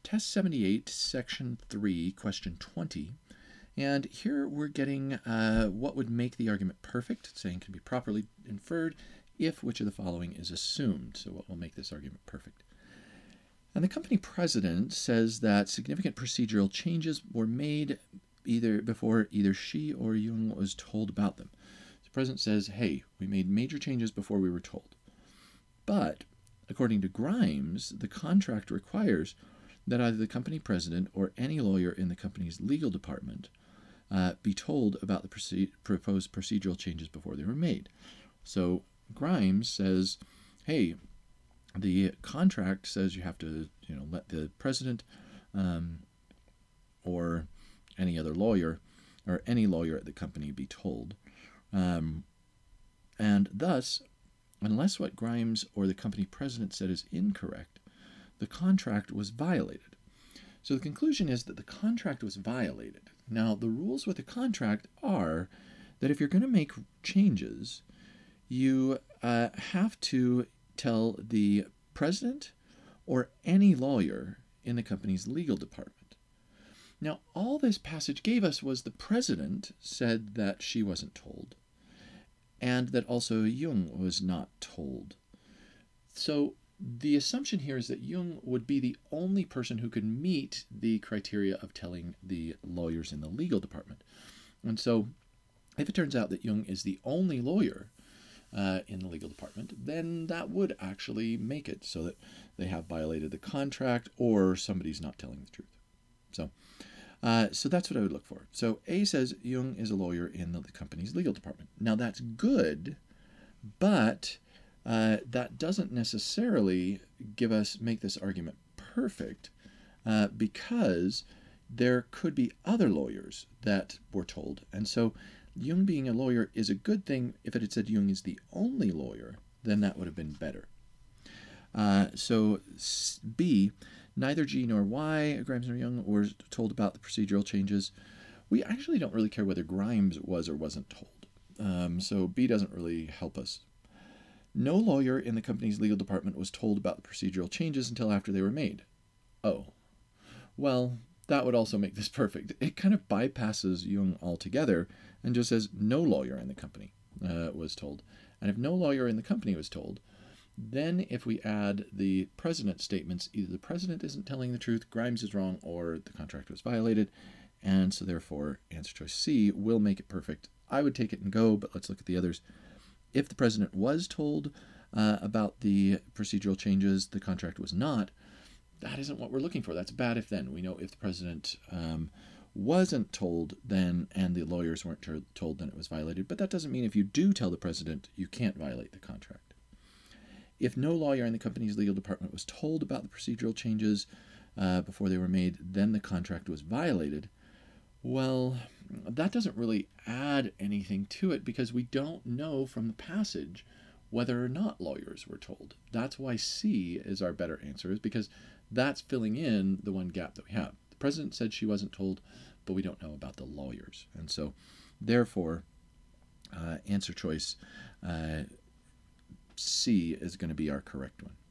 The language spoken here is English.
Test 78, Section 3, Question 20. And here we're getting what would make the argument perfect. It's saying can be properly inferred if which of the following is assumed. So what will make this argument perfect? And the company president says that significant procedural changes were made before either she or Jung was told about them. The president says, hey, we made major changes before we were told. But according to Grimes, the contract requires that either the company president or any lawyer in the company's legal department be told about the proposed procedural changes before they were made. So Grimes says, hey, the contract says you have to, let the president or any other lawyer or any lawyer at the company be told. And thus, unless what Grimes or the company president said is incorrect, the contract was violated. So the conclusion is that the contract was violated. Now, the rules with the contract are that if you're going to make changes, you have to tell the president or any lawyer in the company's legal department. Now, all this passage gave us was the president said that she wasn't told, and that also Jung was not told. So the assumption here is that Jung would be the only person who could meet the criteria of telling the lawyers in the legal department. And so if it turns out that Jung is the only lawyer in the legal department, then that would actually make it so that they have violated the contract or somebody's not telling the truth. So that's what I would look for. So A says Jung is a lawyer in the company's legal department. Now that's good, but that doesn't necessarily make this argument perfect because there could be other lawyers that were told. And so Jung being a lawyer is a good thing. If it had said Jung is the only lawyer, then that would have been better. So B, neither G nor Y, Grimes nor Jung, were told about the procedural changes. We actually don't really care whether Grimes was or wasn't told. So B doesn't really help us. No lawyer in the company's legal department was told about the procedural changes until after they were made. Oh, well, that would also make this perfect. It kind of bypasses Jung altogether and just says no lawyer in the company was told. And if no lawyer in the company was told, then if we add the president's statements, either the president isn't telling the truth, Grimes is wrong, or the contract was violated. And so therefore, answer choice C will make it perfect. I would take it and go, but let's look at the others. If the president was told about the procedural changes, the contract was not, that isn't what we're looking for. That's bad if then. We know if the president wasn't told then and the lawyers weren't told, then it was violated. But that doesn't mean if you do tell the president, you can't violate the contract. If no lawyer in the company's legal department was told about the procedural changes before they were made, then the contract was violated. Well, that doesn't really add anything to it because we don't know from the passage whether or not lawyers were told. That's why C is our better answer, is because that's filling in the one gap that we have. The president said she wasn't told, but we don't know about the lawyers. And so, therefore, answer choice C is going to be our correct one.